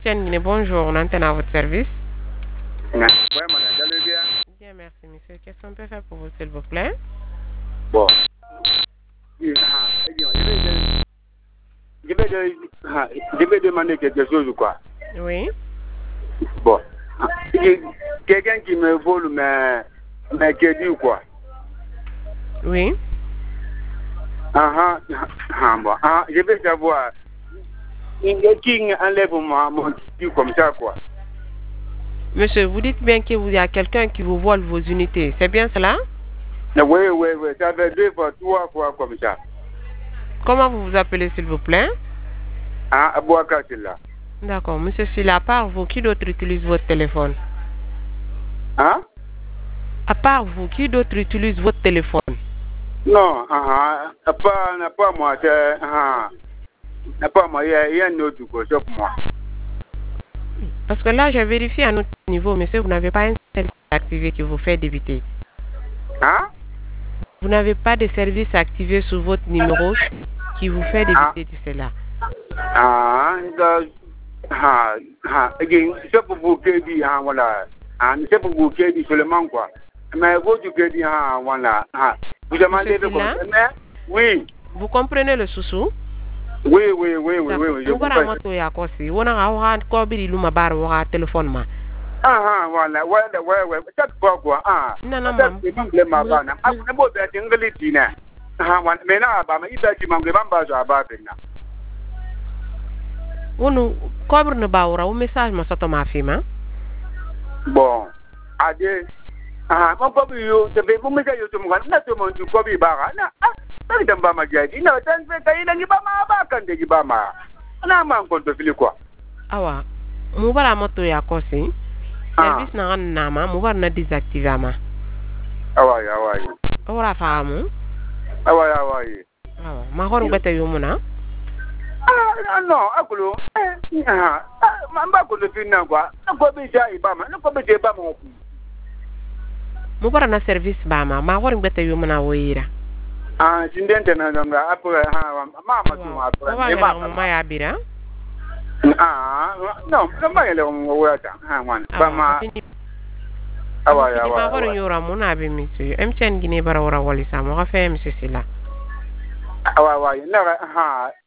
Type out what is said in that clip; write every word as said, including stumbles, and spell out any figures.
Tiens, bonjour, on antenne à votre service. Oui, madame, allez bien. Bien, merci, monsieur. Qu'est-ce qu'on peut faire pour vous, s'il vous plaît? Bon. Je vais, je vais demander quelque chose, quoi. Oui. Bon. Quelqu'un qui me vole mes, mes crédits, quoi. Oui. Ah, ah, bon. Ah, je vais savoir. Qui enlève mon crédit comme ça, quoi. Monsieur, vous dites bien qu'il y a quelqu'un qui vous vole vos unités. C'est bien cela? Oui, oui, oui. Ça fait deux fois, trois fois comme ça. Comment vous vous appelez, s'il vous plaît? Ah, Abouaka, c'est là. D'accord. Monsieur, s'il à part vous, qui d'autre utilise votre téléphone? Hein? À part vous, qui d'autre utilise votre téléphone? Non, ah, ah, pas, pas moi, c'est, ah, pas moi, il y a un autre quoi, sauf moi. Parce que là, j'ai vérifié à notre niveau, monsieur, vous n'avez pas un service activé qui vous fait débiter. Hein? Vous n'avez pas de service activé sur votre numéro qui vous fait débiter de cela. Ah, ah, ah, c'est pour vous qui dit, ah, voilà. Ah, c'est pour vous qui dit seulement quoi. Mais vous qui dit, ah, voilà. Ah, vous demandez de quoi? Oui. Vous comprenez le sous-sous? Oui, oui, oui, oui, oui, oui. Je comprends. On a un cobri luma bar wa téléphone ma. Ah, ah, voilà, ouais, ouais, ouais. C'est pas quoi, ah. Non, non, non. C'est pas ma bana. Ah, ne pas être anglais, tina. Ah, mais là, bah, mais il a dit, mon gamba, je vais Onu cobri ne baura o message ma soto ma fima. Bon, ade. Ah, mon cobri yo, te be mo message yo to mo na to mo du cobri bara na. Ah, ta dan ba ma jadi. Na dan fe kai na giba ma ba kan de giba ma. Na ma ko to fili quoi. Awa. Mu bara moto ya kosi. Service na ran na ma, mu bara na désactiver ma. Awa ya awa yi. Ora faamu. Awa ya awa yi. Awa, ma horu bete yo muna. Ah, non, akulo. Ah, ma ba ko to fili na kwa. Na ko bi ja ibama, na ko bi je ba mo. Mu bara na service ba ma, ma horu bete yo muna woyira. Ah, sindente na nga apura ha ma ma tu apura. E ma ma ya bira. Ah, no, no ma ele mo wata. Ha wan. Ba ma. Awa ya wa. Ma horu yora muna be mi tu. Em chen gine bara wora wali sa mo ga fe mi sila. Awa wa, na ha